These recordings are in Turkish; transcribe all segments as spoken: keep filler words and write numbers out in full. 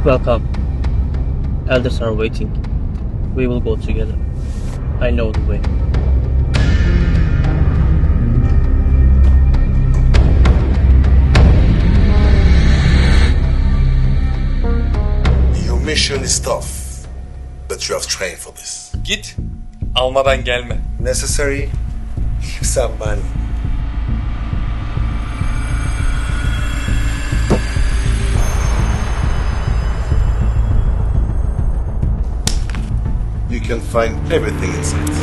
Welcome. Elders are waiting. We will go together. I know the way. Your mission is tough, but you have trained for this. Git, almadan gelme. Necessary, give some money. You can find everything inside.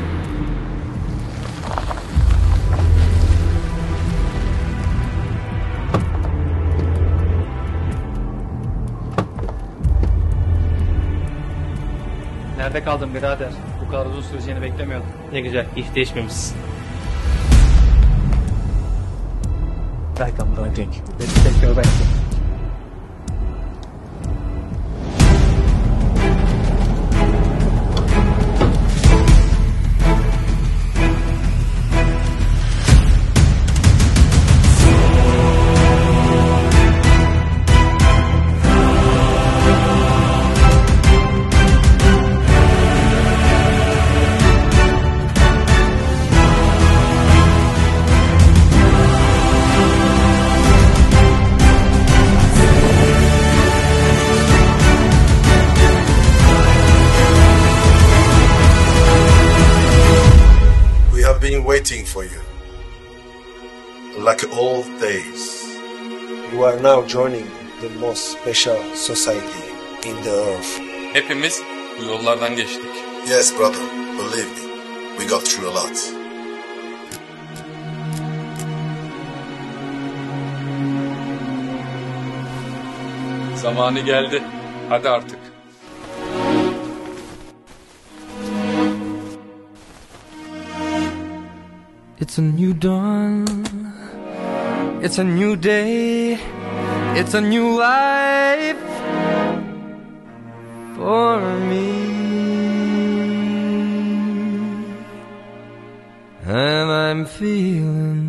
Nerede kaldın birader? Bu kadar uzun süreceğini beklemiyordum. Ne güzel, hiç değişmemişsin. Welcome, don't think. Let's take your back. Been waiting for you, like old days. You are now joining the most special society in the earth. Hepimiz bu yollardan geçtik. Yes, brother, believe me, we got through a lot. Zamanı geldi. Hadi artık. It's a new dawn, it's a new day, it's a new life for me. And I'm feeling